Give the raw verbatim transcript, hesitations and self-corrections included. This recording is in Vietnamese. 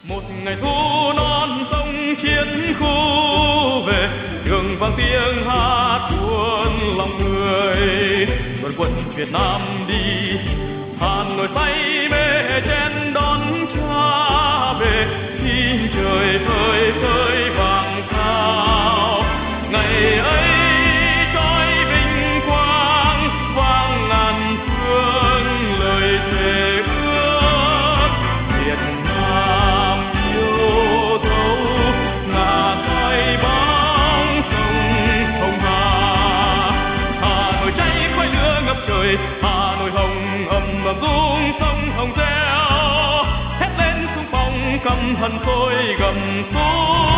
Một ngày thu non sông chiến khu về, đường vang tiếng hát cuốn lòng người. Đoàn quân Việt Nam đi, Hà Nội say mê chen đón cha về. Khi trời phơi phới vàng sao, ngày ấy trói vinh quang, vang ngàn phương lời thề ước. Việt Nam yêu dấu ngả soi bóng sông Hồng Hà. Hà Nội cháy khói lửa ngập trời, Hà Nội hồng ầm ầm rung sông Hồng reo. Hét lên xung phong căm hận sôi gầm xuống.